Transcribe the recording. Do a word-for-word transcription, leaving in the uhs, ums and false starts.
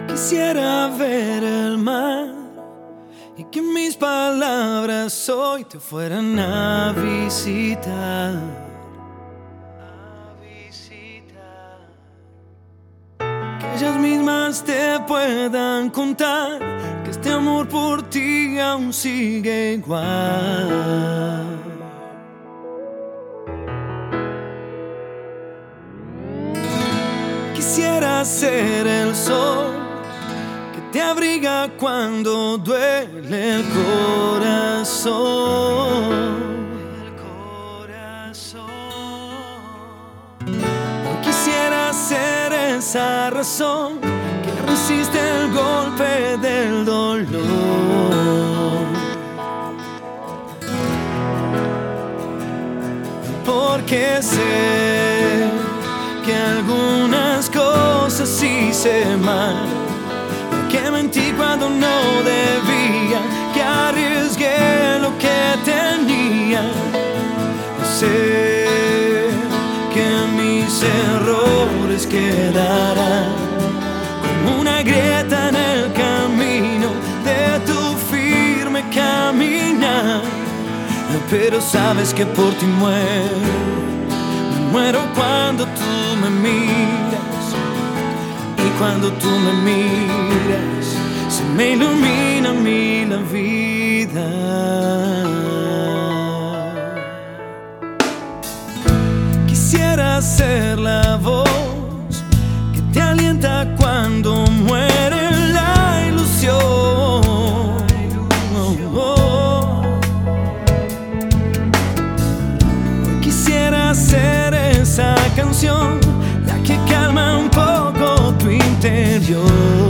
Quisiera ver el mar y que mis palabras hoy te fueran a visitar. A visitar. Que ellas mismas te puedan contar que este amor por ti aún sigue igual. Quisiera ser el sol que te abriga cuando duele el corazón. El corazón. Hoy quisiera ser esa razón que resiste el golpe del dolor. Porque sé que algunas cosas hice mal, que mentí cuando no debía, que arriesgué lo que tenía. Sé que mis errores quedarán como una grieta en el camino de tu firme caminar. Pero sabes que por ti muero. Muero cuando tú me miras, y cuando tú me miras se me ilumina a mí la vida. Quisiera ser la voz que te alienta cuando muere la ilusión. Quisiera ser esa canción, la que calma un poco tu interior.